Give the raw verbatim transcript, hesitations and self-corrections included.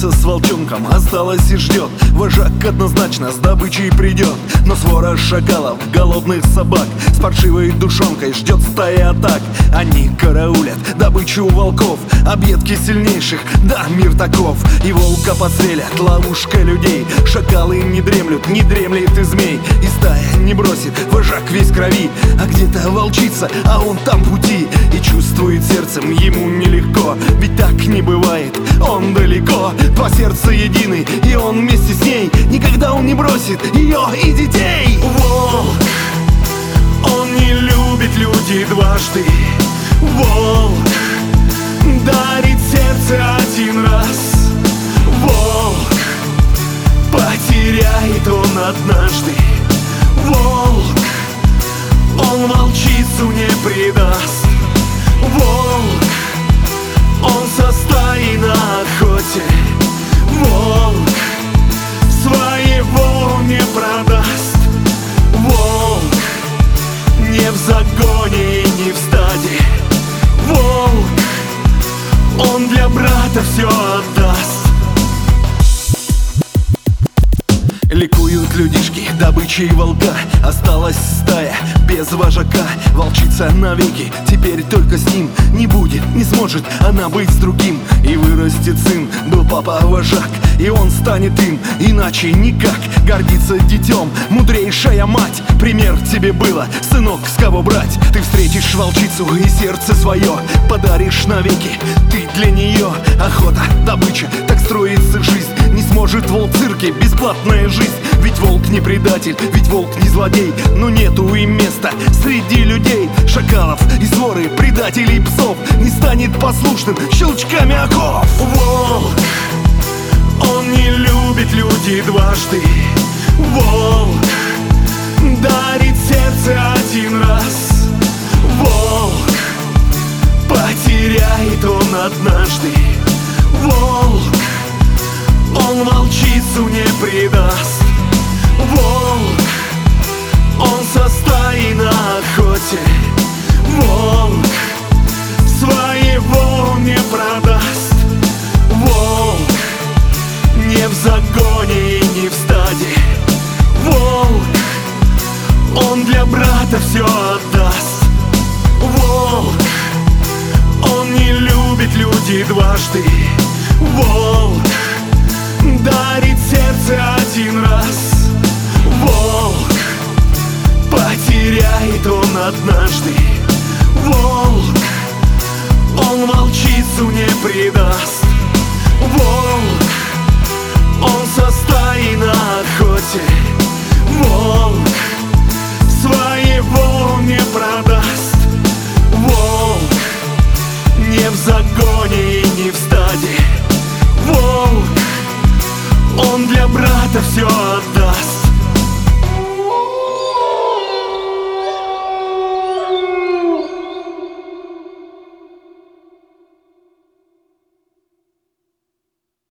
Волчица с волчонком осталась и ждет. Вожак однозначно с добычей придет. Но свора шакалов, голодных собак с паршивой душонкой ждет стая атак. Они караулят добычу волков, объедки сильнейших, да, мир таков. И волка подстрелят, ловушка людей. Шакалы не дремлют, не дремлет и змей. И стая не бросит, вожак весь в крови. А где-то волчица, а он там в пути. И чувствует сердцем, ему нелегко. Ведь так не бывает, он далеко. Два сердца едины, и он вместе с ней. Никогда он не бросит ее и детей. Волк, он не любит людей дважды. Волк дарит сердце один раз. Волк потеряет он однажды. Волк, он волчицу не предаст. Волк, он со стаей на охоте. Волк своего не продаст. Волк не в загоне и не в стаде. Волк, он для брата все отдаст. Ликуют людишки, добычей волка. Осталась стая без вожака. Волчица навеки, теперь только с ним. Не будет, не сможет она быть с другим. И вырастет сын, был папа вожак, и он станет им, иначе никак. Гордится детем, мудрейшая мать. Пример тебе было, сынок, с кого брать. Ты встретишь волчицу и сердце свое подаришь навеки, ты для нее. Охота, добыча, так строится жизнь. Не сможет волк в цирке, бесплатная жизнь. Ведь волк не предатель, ведь волк не злодей. Но нету им места среди людей. Шакалов и своры, предателей псов не станет послушным щелчками оков. Волк, он не любит людей дважды. Волк дарит сердце один раз. Волк потеряет он однажды. Волк, он волчицу не предаст. Волк, он со стаей на охоте. Волк своего не продаст. Волк не в загоне и не в стаде. Волк, он для брата все отдаст. Волк, он не любит людей дважды. Волк дарит сердце один раз. Волк потеряет он однажды. Волк, он волчицу не предаст. Волк, он со стаей на охоте. Волк своего не продаст. Волк не в загоне и не в стаде. Волк, он для брата все отдаст.